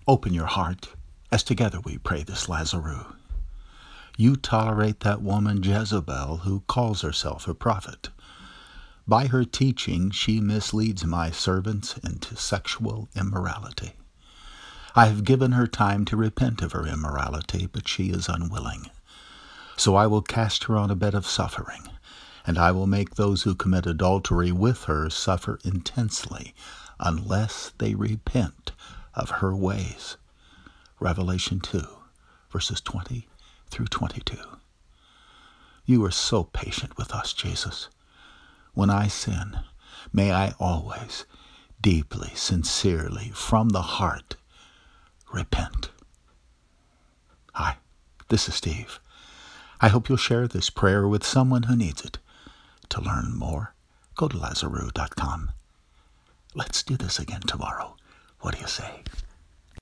Open your heart as together we pray this Lazarus. You tolerate that woman Jezebel who calls herself a prophet. By her teaching she misleads my servants into sexual immorality. I have given her time to repent of her immorality, but she is unwilling. So I will cast her on a bed of suffering, and I will make those who commit adultery with her suffer intensely, unless they repent of her ways. Revelation 2, verses 20 through 22. You are so patient with us, Jesus. When I sin, may I always, deeply, sincerely, from the heart, repent. Hi, this is Steve. I hope you'll share this prayer with someone who needs it. To learn more, go to Lazarus.com. Let's do this again tomorrow. What do you say?